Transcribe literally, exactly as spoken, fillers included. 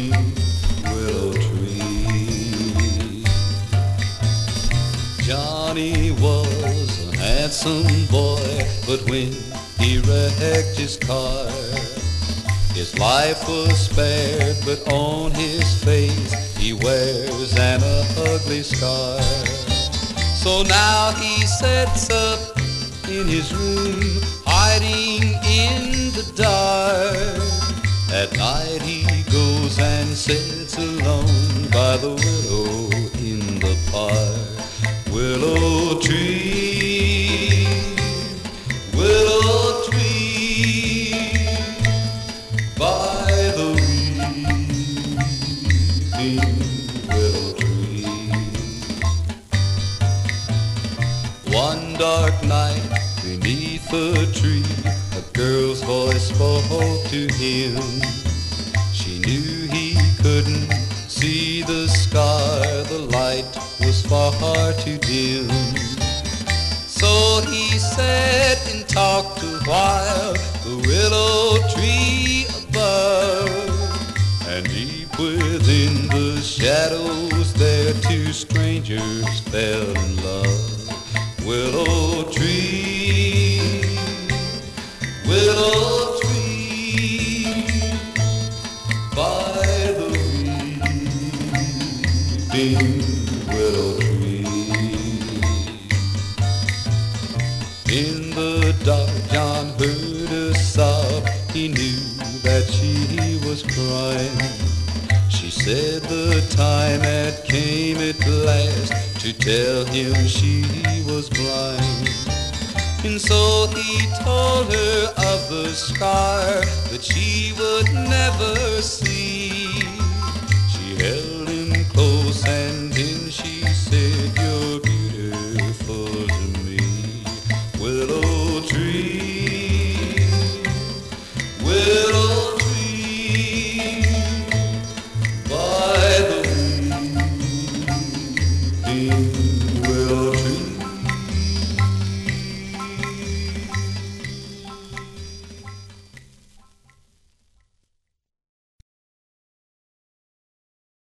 weeping willow tree. Johnny was a handsome boy, but when he wrecked his car, his life was spared, but on his face he wears an ugly scar. So now he sits up in his room, hiding in the dark. At night he goes and sits alone by the willow in the park. Willow tree, willow tree, by the weeping willow tree. One dark night beneath a tree, a girl's voice spoke to him. She knew he couldn't see the scar, the light was far too dim. So he sat and talked a while, the willow tree above. And deep within the shadows there two strangers fell in love. Willow tree, willow tree, by the weeping willow tree. In the dark John heard a sob, he knew that she was crying. She said the time had came at last to tell him she was blind. And so he told her of the scar that she would never see.